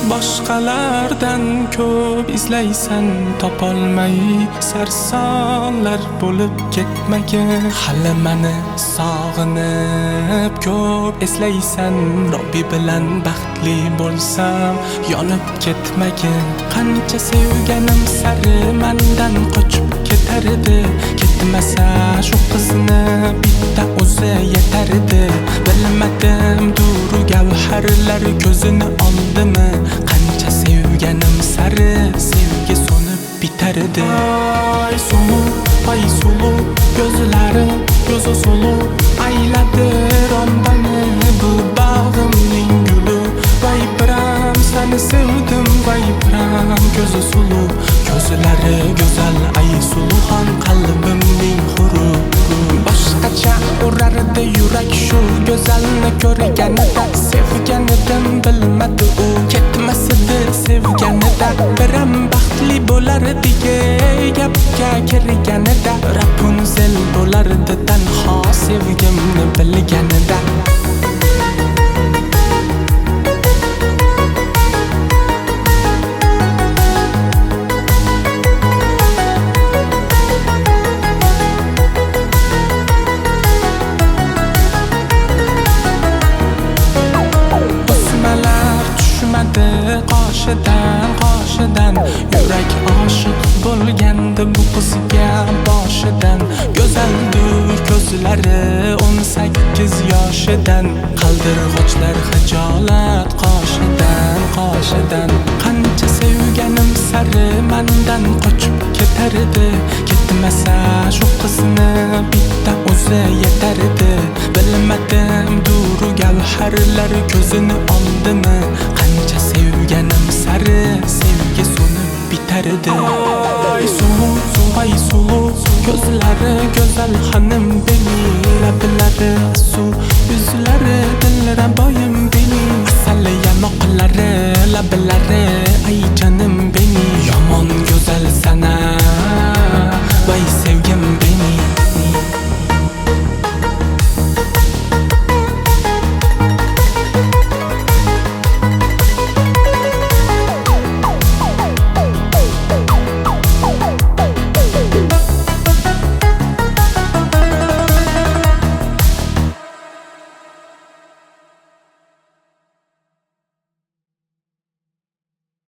Boshqalardan ko'p izlaysan topolmay, sarsonlar bo'lib ketmagin. Hali meni sog'inib ko'p eslaysan, Robbi bilan baxtli bo'lsam yonib ketmagin. Qancha sevganim sari mendan qochib ketar edi, ketmasa shu qizni bitta o'zi yetar edi. Bilmadim duru gavharlar ko'zini oldimi, qancha sevganim sari sevgi so'nib bitar edi. Ay sulu, ay sulu, gözlari ko'zi sulu, ayladi rombani bu bag'imning guli. Vay biram seni sevdim, vay biram ko'zi sulu, ko'zlari go'zal, ay suluxon qalbimning huru. Boshqacha urardi yurak shu go'zalni ko'rganida, sevganidan bilmadi u, ketmasidi sevganida. Biram baxtli bo'lardi gapga kirganida, Rapunzel bo'lardi tanho sevgimni bilganida. Qoshidan yurak oshiq bo'lgandi bu qizga boshidan. Go'zaldur ko'zlari 18 yoshidan, qaldirg'ochlar hijolat qoshidan. Qancha sevganim sari mendan qochib ketar edi, ketmasa shu qizni bitta o'zi yetar edi. Bilmadim duru gavharlar ko'zini oldimi, qancha sevganim sari sevgi so'nib bitar edi. Ay sulu, ay sulu, ko'zlari go'zal xonim beni, lablari su, yuzlari dilraboyim beni, asal yamoqlari, lablari ay jonim beni. Yomon go'zal sana, vay sevgim beni.